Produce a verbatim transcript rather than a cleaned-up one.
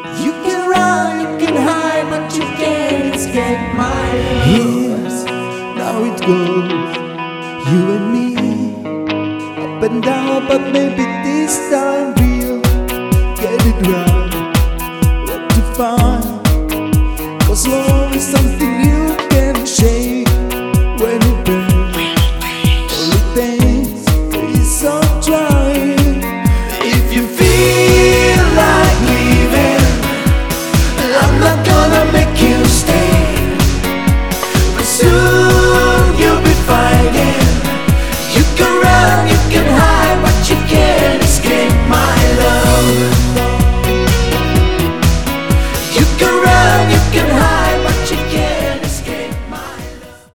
You can run, you can hide, but you can't escape my love. Here's now it goes, you and me, up and down, but maybe this time we'll get it right. What to find